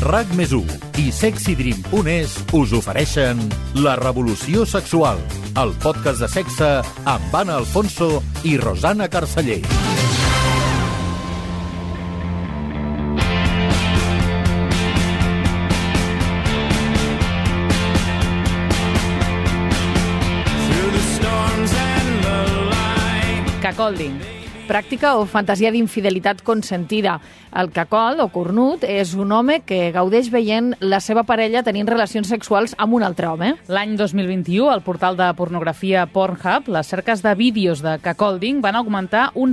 RAC+1 i SexyDream.es us ofereixen La Revolució Sexual, el podcast de sexe amb Anna Alfonso i Rosana Carceller. Cuckolding, pràctica o fantasia d'infidelitat consentida. El cuckold, o cornut, és un home que gaudeix veient la seva parella tenint relacions sexuals amb un altre home. L'any 2021, al portal de pornografia Pornhub, les cerques de vídeos de cuckolding van augmentar un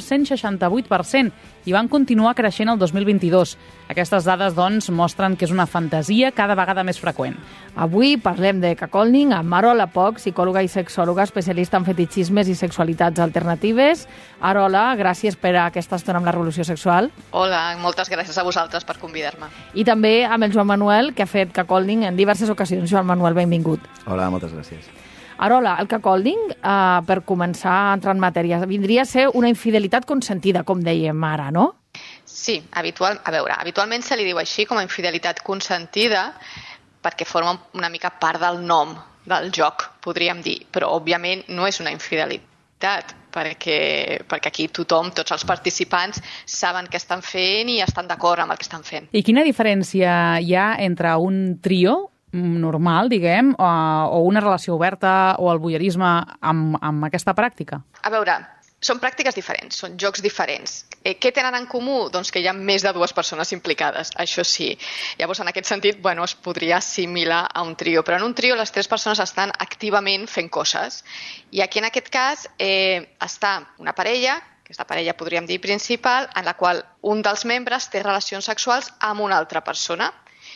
168% i van continuar creixent el 2022. Aquestes dades, doncs, mostren que és una fantasia cada vegada més freqüent. Avui parlem de cuckolding amb Arola Poch, psicòloga i sexòloga especialista en fetichismes i sexualitats alternatives. Arola, gràcies per aquesta estona amb la Revolució Sexual. Hola, moltes gràcies a vosaltres per convidar-me. I també amb el Joan Manuel, que ha fet cuckolding en diverses ocasions. Joan Manuel, benvingut. Hola, moltes gràcies. Arola, el cuckolding, per començar a entrar en matèria, vindria a ser una infidelitat consentida, com dèiem ara, no? Sí, habitualment se li diu així com a infidelitat consentida perquè forma una mica part del nom del joc, podríem dir, però òbviament no és una infidelitat perquè aquí tothom, tots els participants, saben què estan fent i estan d'acord amb el que estan fent. I quina diferència hi ha entre un trio normal, diguem, o una relació oberta o el voyeurisme amb aquesta pràctica? A veure, són pràctiques diferents, són jocs diferents. Què tenen en comú? Doncs que hi ha més de dues persones implicades, això sí. Llavors, en aquest sentit, es podria assimilar a un trio, però en un trio les tres persones estan activament fent coses. I aquí, en aquest cas, està una parella, que és la parella, podríem dir, principal, en la qual un dels membres té relacions sexuals amb una altra persona.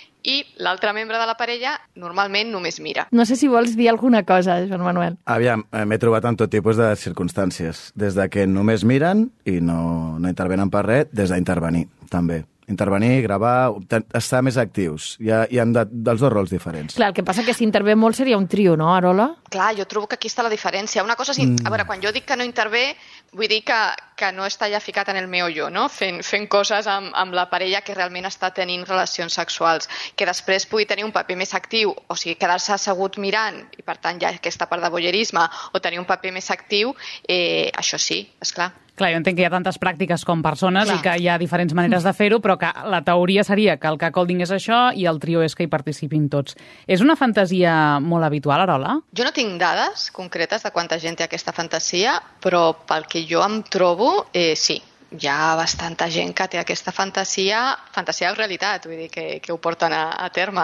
I l'altre membre de la parella normalment només mira. No sé si vols dir alguna cosa, Joan Manuel. Aviam, m'he trobat en tot tipus de circumstàncies. Des de que només miren i no intervenen per res, des d'intervenir, també. Intervenir, gravar, estar més actius. Hi ha dels dos rols diferents. Clar, el que passa que si intervé molt seria un trio, no, Arola? Clar, jo trobo que aquí està la diferència. Una cosa és... A veure, quan jo dic que no intervé, vull dir que no està ja ficat en el meollo, no? Fent coses amb la parella que realment està tenint relacions sexuals, que després pugui tenir un paper més actiu, o sigui, quedar-se assegut mirant, i per tant ja aquesta part de voyeurisme, o tenir un paper més actiu, això sí, esclar. Clar, jo entenc que hi ha tantes pràctiques com persones i que hi ha diferents maneres de fer-ho, però que la teoria seria que el cuckolding és això i el trio és que hi participin tots. És una fantasia molt habitual, Arola? Jo no tinc dades concretes de quanta gent té aquesta fantasia, però pel que jo em trobo, sí. Hi ha bastanta gent que té aquesta fantasia en realitat, vull dir que ho porten a terme.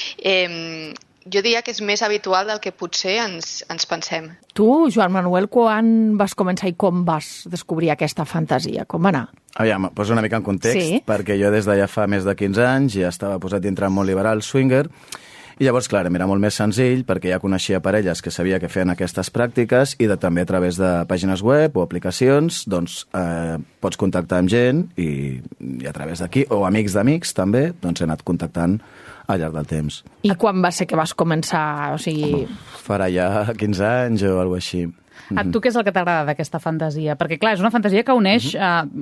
Jo diria que és més habitual del que potser ens pensem. Tu, Joan Manuel, quan vas començar i com vas descobrir aquesta fantasia? Com va anar? Aviam, poso una mica en context, perquè jo des de ja fa més de 15 anys ja estava posat dintre el món liberal swinger, i llavors, clar, era molt més senzill perquè ja coneixia parelles que sabia que feien aquestes pràctiques i també a través de pàgines web o aplicacions doncs pots contactar amb gent i a través d'aquí, o amics d'amics també, doncs he anat contactant al llarg del temps. I quan va ser que vas començar? O sigui... Farà ja 15 anys o alguna cosa així. A tu què és el que t'agrada d'aquesta fantasia? Perquè, clar, és una fantasia que uneix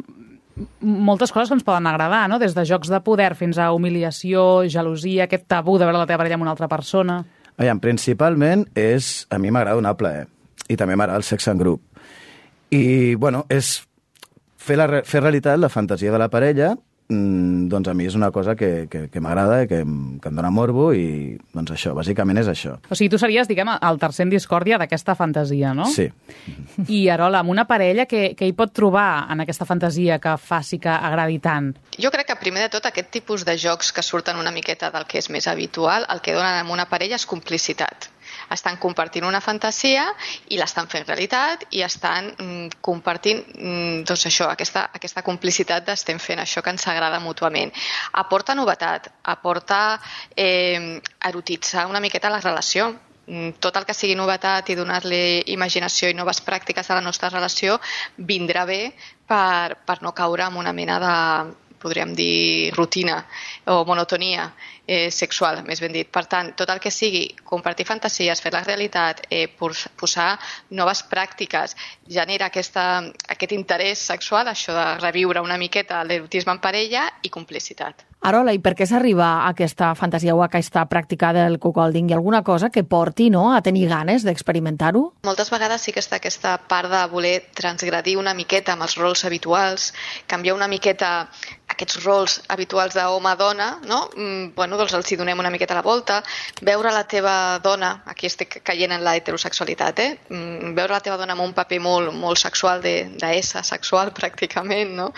moltes coses que ens poden agradar, no? Des de jocs de poder fins a humiliació, gelosia, aquest tabú de veure la teva parella amb una altra persona. Aviam, principalment a mi m'agrada donar plaer i també m'agrada el sexe en grup. I, bueno, és fer realitat la fantasia de la parella, doncs a mi és una cosa que m'agrada, que em dona morbo i doncs això, bàsicament és això. O sigui, tu series, diguem, el tercer en discòrdia d'aquesta fantasia, no? Sí. I, Arola, amb una parella, què hi pot trobar en aquesta fantasia que faci que agradi tant? Jo crec que, primer de tot, aquest tipus de jocs que surten una miqueta del que és més habitual, el que donen amb una parella és complicitat. Estan compartint una fantasia i l'estan fent realitat i estan compartint doncs això, aquesta complicitat d'estem fent això que ens agrada mútuament. Aporta novetat, aporta erotitzar una miqueta la relació. Tot el que sigui novetat i donar-li imaginació i noves pràctiques a la nostra relació vindrà bé per no caure en una mena de, podríem dir, rutina o monotonia sexual, més ben dit. Per tant, tot el que sigui compartir fantasies, fer la realitat, posar noves pràctiques, genera aquest interès sexual, això de reviure una miqueta l'erotisme en parella i complicitat. Arola, i per què s'arriba a aquesta fantasia o a aquesta pràctica del cuckolding? Hi ha alguna cosa que porti, no?, a tenir ganes d'experimentar-ho? Moltes vegades sí que està aquesta part de voler transgredir una miqueta amb els rols habituals, canviar una miqueta aquests rols habituals d'home-dona, no? Doncs els hi donem una miqueta la volta. Veure la teva dona, aquí estic caient en la heterosexualitat, veure la teva dona amb un paper molt, molt sexual, d'ésser sexual pràcticament, no?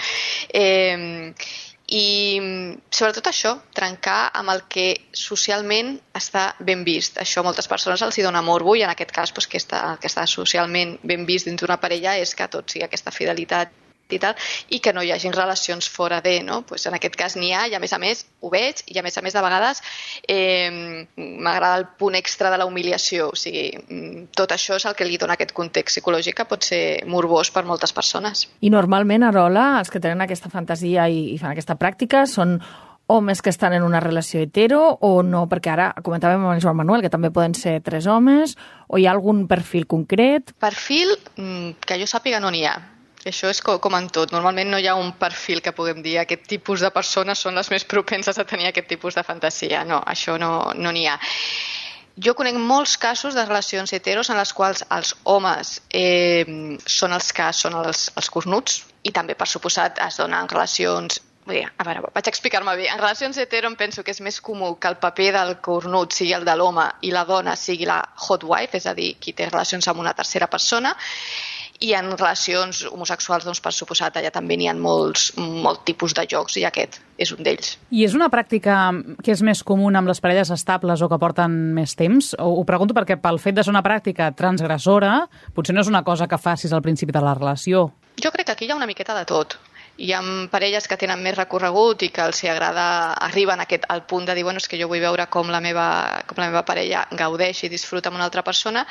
I sobretot això, trencar amb el que socialment està ben vist. Això a moltes persones els hi dona morbo i en aquest cas el que està socialment ben vist dins d'una parella és que tot sigui aquesta fidelitat i tal, i que no hi hagin relacions fora de, no? Pues en aquest cas n'hi ha, i a més ho veig, i a més de vegades m'agrada el punt extra de la humiliació, o sigui, tot això és el que li dona aquest context psicològic que pot ser morbós per moltes persones. I normalment, Arola, els que tenen aquesta fantasia i fan aquesta pràctica són homes que estan en una relació hetero o no? Perquè ara comentàvem amb el Joan Manuel que també poden ser 3 homes, o hi ha algun perfil concret? Perfil, que jo sàpiga, no n'hi ha. Això és com en tot. Normalment no hi ha un perfil que puguem dir aquest tipus de persones són les més propenses a tenir aquest tipus de fantasia. No, això no n'hi ha. Jo conec molts casos de relacions heteros en les quals els homes són els que són els cornuts i també, per suposat, es donen relacions... A veure, vaig explicar-me bé. En relacions hetero em penso que és més comú que el paper del cornut sigui el de l'home i la dona sigui la hot wife, és a dir, qui té relacions amb una tercera persona. I en relacions homosexuals, doncs, per suposat, allà també n'hi ha molts tipus de jocs i aquest és un d'ells. I és una pràctica que és més comuna amb les parelles estables o que porten més temps? Ho pregunto perquè pel fet de ser una pràctica transgressora potser no és una cosa que facis al principi de la relació. Jo crec que aquí hi ha una miqueta de tot. Hi ha parelles que tenen més recorregut i que els agrada, arriben al punt de dir és que jo vull veure com la meva parella gaudeix i disfruta amb una altra persona.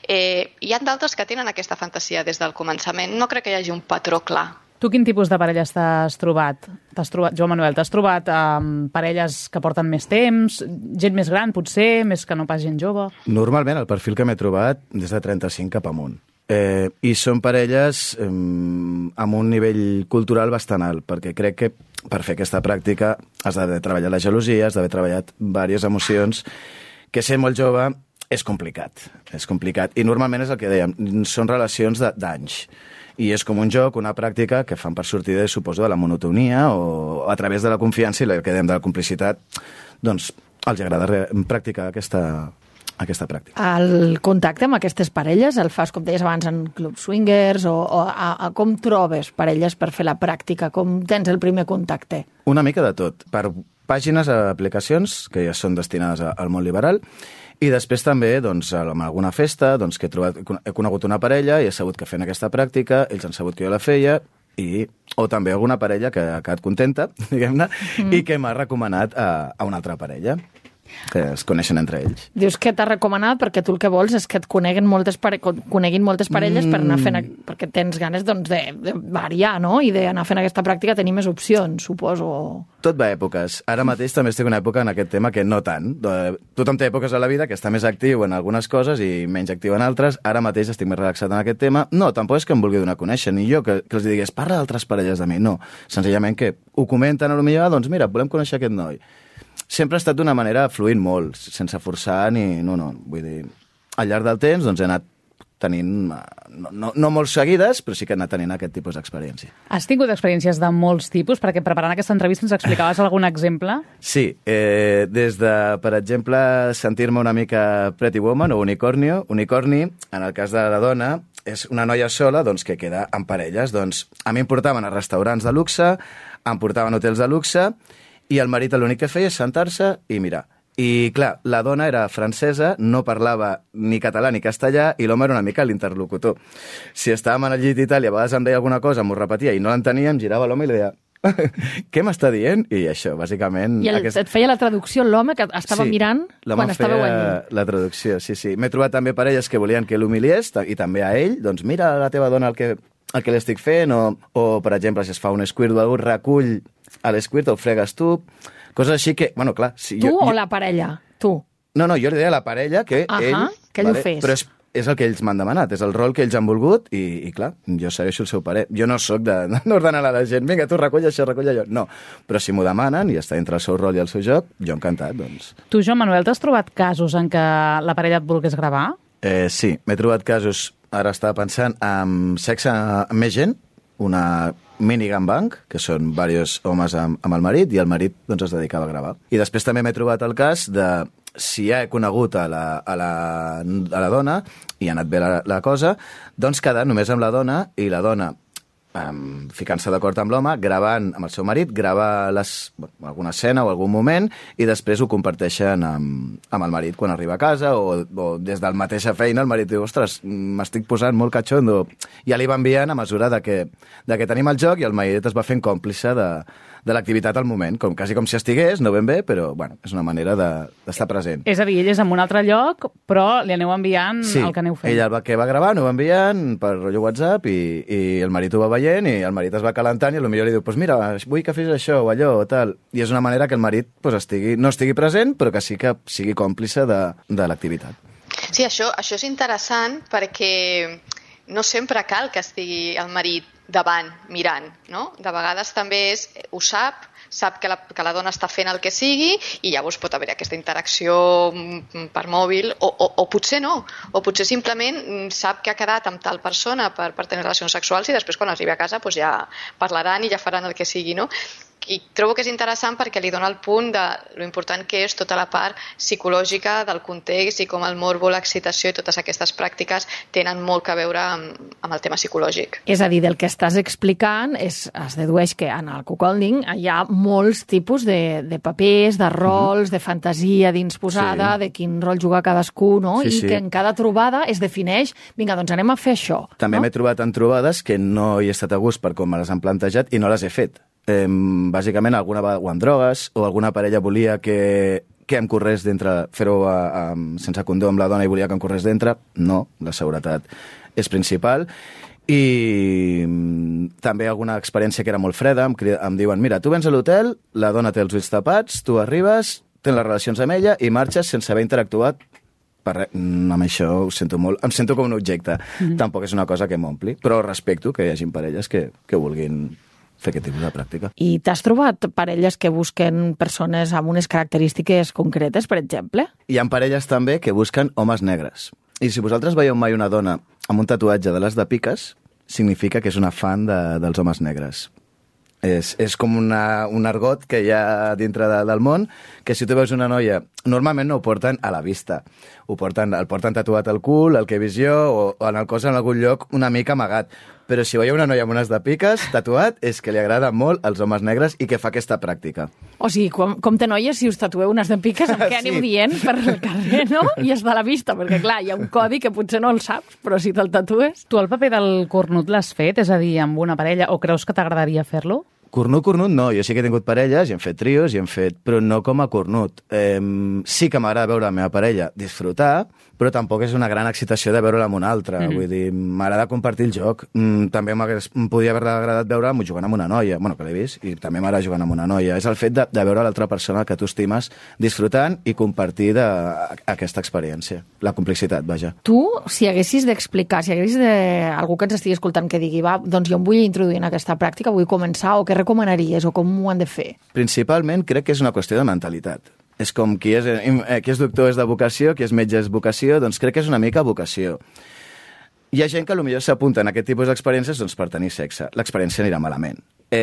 Hi ha d'altres que tenen aquesta fantasia des del començament. No crec que hi hagi un patró clar. Tu quin tipus de parelles t'has trobat? Joan Manuel, t'has trobat parelles que porten més temps, gent més gran potser, més que no pas gent jove? Normalment el perfil que m'he trobat des de 35 cap amunt. I són parelles amb un nivell cultural bastant alt, perquè crec que per fer aquesta pràctica has d'haver treballat la gelosia, has d'haver treballat diverses emocions, que ser molt jove és complicat. I normalment és el que dèiem, són relacions d'anys. I és com un joc, una pràctica que fan per sortir, suposo, de la monotonia o a través de la confiança i el que dèiem de la complicitat, doncs els agrada practicar aquesta pràctica. El contacte amb aquestes parelles el fas, com deies abans, en clubs swingers o com trobes parelles per fer la pràctica? Com tens el primer contacte? Una mica de tot. Per pàgines, aplicacions que ja són destinades al món liberal i després també doncs, en alguna festa que he conegut una parella i he sabut que feien aquesta pràctica, ells han sabut que jo la feia o també alguna parella que ha quedat contenta, diguem-ne, i que m'ha recomanat a una altra parella, que es coneixen entre ells. Dius que t'ha recomanat perquè tu el que vols és que et coneguin moltes parelles per anar fent, perquè tens ganes doncs, de variar, no? I d'anar fent aquesta pràctica tenir més opcions, suposo. Tot va a èpoques. Ara mateix també estic una època en aquest tema que no tant. Tothom té èpoques a la vida que està més actiu en algunes coses i menys actiu en altres. Ara mateix estic més relaxat en aquest tema. No, tampoc és que em vulgui donar a conèixer, ni jo que els digués, parla d'altres parelles de mi. No, senzillament que ho comenten, potser, doncs mira, volem conèixer aquest noi. Sempre ha estat d'una manera fluint molt, sense forçar ni... No, vull dir, al llarg del temps doncs he anat tenint, no molt seguides, però sí que he anat tenint aquest tipus d'experiència. Has tingut experiències de molts tipus? Perquè preparant aquesta entrevista ens explicaves algun exemple? Sí, des de, per exemple, sentir-me una mica Pretty Woman o Unicorni, en el cas de la dona, és una noia sola doncs, que queda en parelles. Doncs, a mi em portaven a restaurants de luxe, em portaven a hotels de luxe, i el marit l'únic que feia és sentar-se i mirar. I, clar, la dona era francesa, no parlava ni català ni castellà, i l'home era una mica l'interlocutor. Si estàvem al llit i tal, i a vegades em deia alguna cosa, m'ho repetia i no l'enteníem, girava l'home i li deia què m'està dient? I això, bàsicament... I et feia la traducció l'home que estava mirant quan estàveu allí? La traducció, sí. M'he trobat també parelles que volien que l'humiliés, i també a ell, doncs mira a la teva dona el que li estic fent, o per exemple, si es fa un squirt o algú recull a l'esquirt, el fregues tu, coses així que, clar... Si tu o la parella? Tu? No, jo li deia a la parella que ell... Que ell ho fes. Però és el que ells m'han demanat, és el rol que ells han volgut i clar, jo segueixo el seu parer. Jo no sóc d'ordenar a la gent, vinga, tu recull això, recull allò. No, però si m'ho demanen i està entre el seu rol i el seu joc, jo encantat, doncs. Tu, Joan Manuel, t'has trobat casos en què la parella et volgués gravar? Sí, m'he trobat casos, ara estava pensant, amb sexe amb més gent, una mini gangbang, que són diversos homes amb el marit, i el marit doncs, es dedicava a gravar. I després també m'he trobat el cas de si ja he conegut a la dona i ha anat bé la cosa, doncs quedar només amb la dona i la dona ficant-se d'acord amb l'home, gravant amb el seu marit, grava alguna escena o algun moment i després ho comparteixen amb el marit quan arriba a casa o des del mateixa feina el marit diu, ostres, m'estic posant molt catxondo. Ja li va enviant a mesura de que tenim el joc i el marit es va fent còmplice de l'activitat al moment, quasi com si estigués, no ben bé, però bueno, és una manera d'estar present. És a dir, ell és en un altre lloc, però li aneu enviant el que aneu fent. Sí, ell el que va gravar ho va enviant per rotllo WhatsApp i el marit ho va veient i el marit es va calentant i potser li diu, pues mira, vull que fes això o allò o tal. I és una manera que el marit no estigui present, però que sí que sigui còmplice de l'activitat. Sí, això és interessant perquè no sempre cal que estigui el marit davant, mirant, no? De vegades també ho sap que la dona està fent el que sigui i llavors pot haver aquesta interacció per mòbil o potser no, o potser simplement sap que ha quedat amb tal persona per tenir relacions sexuals i després quan arribi a casa doncs ja parlaran i ja faran el que sigui, no? I trobo que és interessant perquè li dona el punt de lo important que és tota la part psicològica del context i com el morbo, l'excitació i totes aquestes pràctiques tenen molt a veure amb el tema psicològic. És a dir, del que estàs explicant es dedueix que en el cuckolding hi ha molts tipus de papers, de rols, de fantasia dins posada, de quin rol juga cadascú, no? I que en cada trobada es defineix, vinga, doncs anem a fer això. També m'he trobat en trobades que no hi he estat a gust per com me les han plantejat i no les he fet. Bàsicament alguna va o amb drogues o alguna parella volia que em corrés dintre, fer-ho sense condó amb la dona i volia que em corrés dintre. No, la seguretat és principal. I també alguna experiència que era molt freda, em diuen, mira, tu vens a l'hotel, la dona té els ulls tapats, tu arribes, tens les relacions amb ella i marxes sense haver interactuat. Amb això ho sento molt. Em sento com un objecte. Tampoc és una cosa que m'ompli, però respecto que hi hagi parelles que vulguin fer aquest tipus de pràctica. I t'has trobat parelles que busquen persones amb unes característiques concretes, per exemple? Hi ha parelles també que busquen homes negres. I si vosaltres veieu mai una dona amb un tatuatge de les de piques, significa que és una fan dels homes negres. És com un argot que hi ha dintre del món, que si tu veus una noia, normalment no ho porten a la vista. El porten tatuat al cul, al que he vist jo, o en el cos en algun lloc una mica amagat. Però si veieu una noia amb unes de piques, tatuat, és que li agrada molt als homes negres i que fa aquesta pràctica. O sigui, com te noies, si us tatueu unes de piques, amb què aneu dient per el carrer, no? I és de la vista, perquè clar, hi ha un codi que potser no el saps, però si te'l tatues... Tu el paper del cornut l'has fet? És a dir, amb una parella, o creus que t'agradaria fer-lo? Cornut no. Jo sí que he tingut parelles, i hem fet trios, però no com a cornut. Sí que m'agrada veure la meva parella disfrutar, però tampoc és una gran excitació de veure-la amb una altra. Vull dir, m'agrada compartir el joc. També em podia haver agradat veure-me jugant amb una noia, bueno, que l'he vist, i també m'agrada jugant amb una noia. És el fet de veure l'altra persona que tu estimes disfrutant i compartir aquesta experiència. La complexitat, vaja. Tu, si haguessis d'explicar, si haguessis algú que ens estigui escoltant que digui, va, doncs jo em vull introduir en aquesta pràctica, vull començar, o què recomanaries, o com ho han de fer? Principalment crec que és una qüestió de mentalitat. És com qui és doctor és de vocació, qui és metge és vocació, doncs crec que és una mica vocació. Hi ha gent que potser s'apunta en aquest tipus d'experiències doncs, per tenir sexe. L'experiència anirà malament.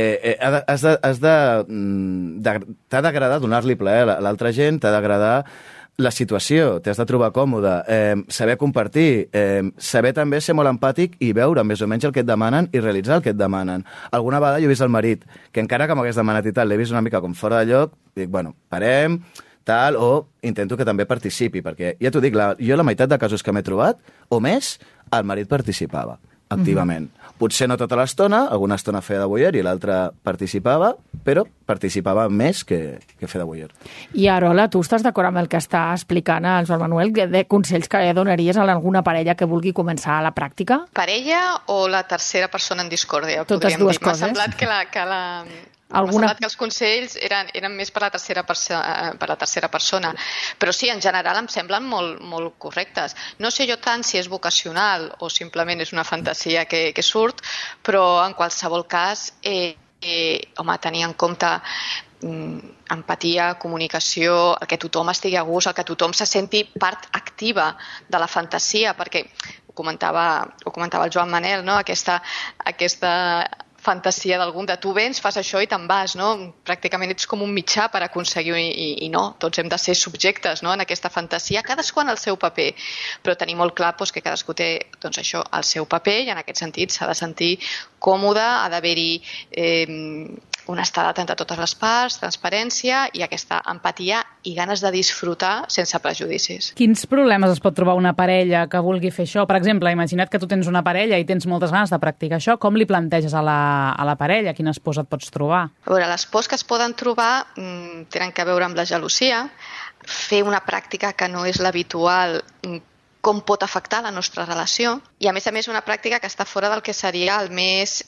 T'ha d'agradar donar-li plaer a l'altra gent, t'ha d'agradar la situació, t'has de trobar còmode, saber compartir, saber també ser molt empàtic i veure més o menys el que et demanen i realitzar el que et demanen. Alguna vegada jo he vist el marit, que encara que m'hagués demanat i tal, l'he vist una mica com fora de lloc, dic, bueno, parem, tal, o intento que també participi, perquè ja t'ho dic, jo la meitat de casos que m'he trobat, o més, el marit participava activament. Potser no tota l'estona, alguna estona feia de voyeur i l'altra participava, però participava més que fer de voyeur. I Arola, tu estàs d'acord amb el que està explicant el Joan Manuel, de consells que donaries a alguna parella que vulgui començar la pràctica? Parella o la tercera persona en discòrdia? Totes dues coses. M'ha semblat que M'ha semblat que els consells eren més per la tercera persona. Però sí, en general em semblen molt correctes. No sé jo tant si és vocacional o simplement és una fantasia que surt, però en qualsevol cas, tenir en compte empatia, comunicació, el que tothom estigui a gust, el que tothom se senti part activa de la fantasia, perquè ho comentava el Joan Manel, no? Aquesta fantasia d'algun de tu vens, fas això i te'n vas, no? Pràcticament ets com un mitjà per aconseguir i no, tots hem de ser subjectes, no? En aquesta fantasia, cadascú en el seu paper, però tenir molt clar que cadascú té això, el seu paper i en aquest sentit s'ha de sentir còmode, ha d'haver-hi honestedat entre totes les parts, transparència i aquesta empatia i ganes de disfrutar sense prejudicis. Quins problemes es pot trobar una parella que vulgui fer això? Per exemple, imagina't que tu tens una parella i tens moltes ganes de practicar això, com li planteges a la parella? Quines pors et pots trobar? A veure, les pors que es poden trobar tenen a veure amb la gelosia, fer una pràctica que no és l'habitual, com pot afectar la nostra relació, i a més una pràctica que està fora del que seria el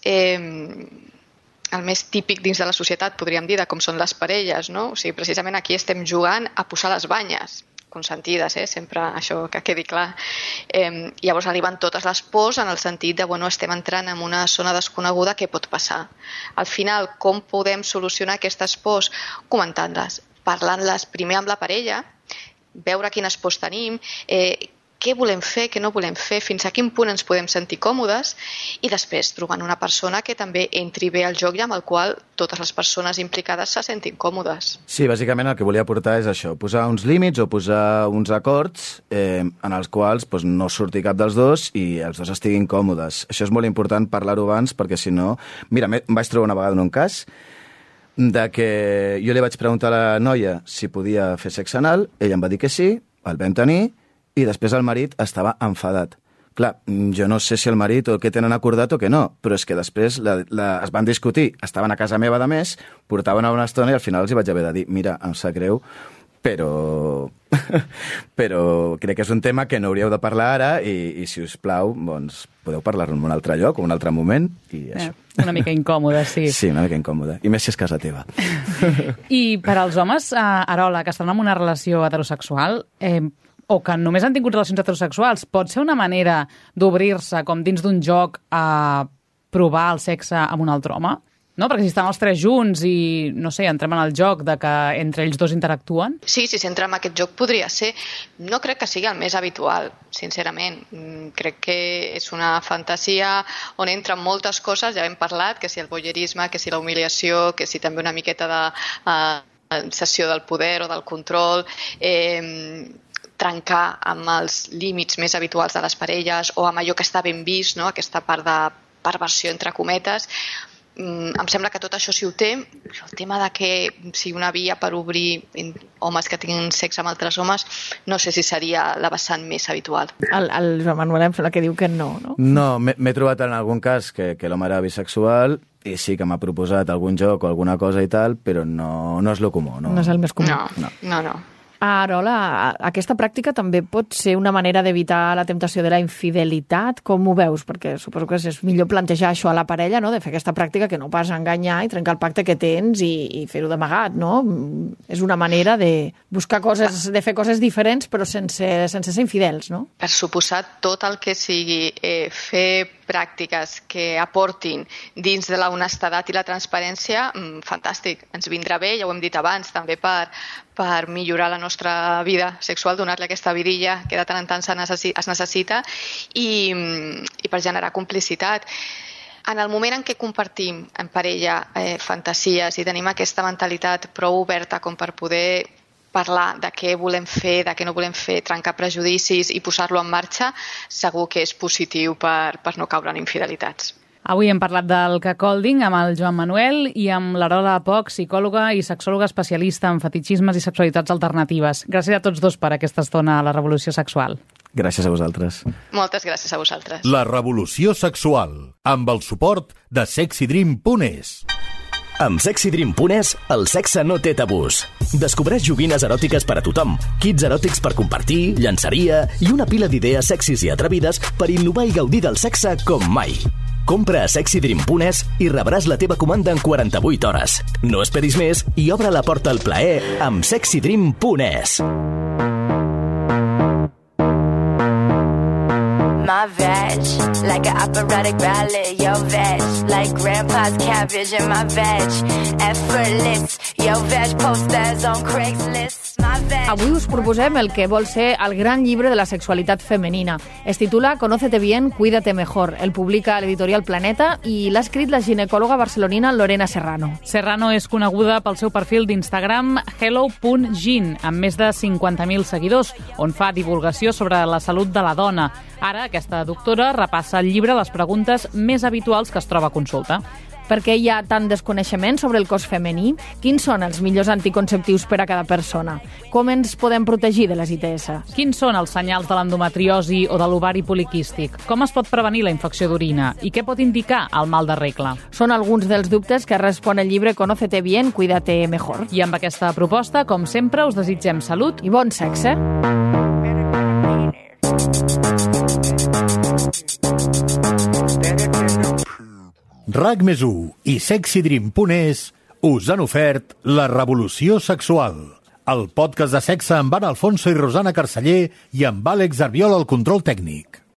més típic dins de la societat, podríem dir, de com són les parelles, no? O sigui, precisament aquí estem jugant a posar les banyes, consentides, sempre això que quedi clar. Llavors arriben totes les pors en el sentit de, estem entrant en una zona desconeguda, què pot passar? Al final, com podem solucionar aquestes pors? Comentant-les, parlant-les primer amb la parella, veure quines pors tenim, què volem fer, què no volem fer, fins a quin punt ens podem sentir còmodes i després trobant una persona que també entri bé al joc i amb el qual totes les persones implicades se sentin còmodes. Sí, bàsicament el que volia aportar és això, posar uns límits o posar uns acords en els quals no surti cap dels dos i els dos estiguin còmodes. Això és molt important parlar-ho abans perquè si no... Mira, em vaig trobar una vegada en un cas de que jo li vaig preguntar a la noia si podia fer sexe anal, ella em va dir que sí, el vam tenir i després el marit estava enfadat. Clar, jo no sé si el marit o què tenen acordat o què no, però és que després es van discutir, estaven a casa meva de més, portaven una estona i al final els hi vaig haver de dir, mira, em sap greu, però crec que és un tema que no hauríeu de parlar ara i si us plau, podeu parlar-ho en un altre lloc o un altre moment i això. Una mica incòmode, sí. Sí, una mica incòmode. I més si és casa teva. I per als homes, Arola, que estan en una relació heterosexual, o que només han tingut relacions heterosexuals, pot ser una manera d'obrir-se com dins d'un joc a provar el sexe amb un altre home? No? Perquè si estan els tres junts i, no sé, entrem en el joc de que entre ells dos interactuen? Sí, si s'entra en aquest joc podria ser. No crec que sigui el més habitual, sincerament. Crec que és una fantasia on entren moltes coses, ja hem parlat, que si el voyeurisme, que si la humiliació, que si també una miqueta de cessió del poder o del control, trencar amb els límits més habituals de les parelles o amb allò que està ben vist, no? Aquesta part de perversió entre cometes. Em sembla que tot això sí ho té. El tema de que sigui una via per obrir homes que tinguin sexe amb altres homes, no sé si seria la vessant més habitual. El Joan Manuel em sembla que diu que no, no? No, m'he trobat en algun cas que l'home era bisexual i sí que m'ha proposat algun joc o alguna cosa i tal, però no és lo comú. No és el més comú. No. Arola, aquesta pràctica també pot ser una manera d'evitar la temptació de la infidelitat? Com ho veus? Perquè suposo que és millor plantejar això a la parella, no? De fer aquesta pràctica que no pas enganyar i trencar el pacte que tens i fer-ho d'amagat, no? És una manera de buscar coses, de fer coses diferents però sense ser infidels, no? Per suposat, tot el que sigui fer pràctiques que aportin dins de la honestedat i la transparència, fantàstic, ens vindrà bé, ja ho hem dit abans, també per millorar la nostra vida sexual, donar-li aquesta vidilla que de tant en tant es necessita i per generar complicitat. En el moment en què compartim en parella fantasies i tenim aquesta mentalitat prou oberta com per poder parlar de què volem fer, de què no volem fer, trencar prejudicis i posar-lo en marxa, segur que és positiu per no caure en infidelitats. Avui hem parlat del cuckolding amb el Joan Manuel i amb l'Arola Poch, psicòloga i sexòloga especialista en fetichismes i sexualitats alternatives. Gràcies a tots dos per aquesta estona a la Revolució Sexual. Gràcies a vosaltres. Moltes gràcies a vosaltres. La Revolució Sexual, amb el suport de sexydream.es. Amb sexydream.es, el sexe no té tabús. Descobreix joguines eròtiques per a tothom, kits eròtics per compartir, llançaria i una pila d'idees sexis i atrevides per innovar i gaudir del sexe com mai. Compra a sexydream.es i rebràs la teva comanda en 48 hores. No esperis més i obre la porta al plaer amb sexydream.es. My veg, like an operatic ballet, your veg, like grandpa's cabbage in my veg, effortless, your veg posters on Craigslist, my veg. Avui us proposem el que vol ser el gran llibre de la sexualitat femenina. Es titula Conócete bien, cuídate mejor. El publica l'editorial Planeta i l'ha escrit la ginecòloga barcelonina Lorena Serrano. Serrano és coneguda pel seu perfil d'Instagram hello.gin, amb més de 50.000 seguidors, on fa divulgació sobre la salut de la dona. Ara, aquesta doctora repassa al llibre les preguntes més habituals que es troba a consulta. Per què hi ha tant desconeixement sobre el cos femení? Quins són els millors anticonceptius per a cada persona? Com ens podem protegir de les ITS? Quins són els senyals de l'endometriosi o de l'ovari poliquístic? Com es pot prevenir la infecció d'orina? I què pot indicar el mal de regla? Són alguns dels dubtes que respon el llibre Conócete bien, cuídate mejor. I amb aquesta proposta, com sempre, us desitgem salut i bon sexe. RAC+1 i sexydream.es us han ofert La Revolució Sexual, el podcast de sexe amb Anna Alfonso i Rosana Carceller i amb Àlex Arbiol al control tècnic.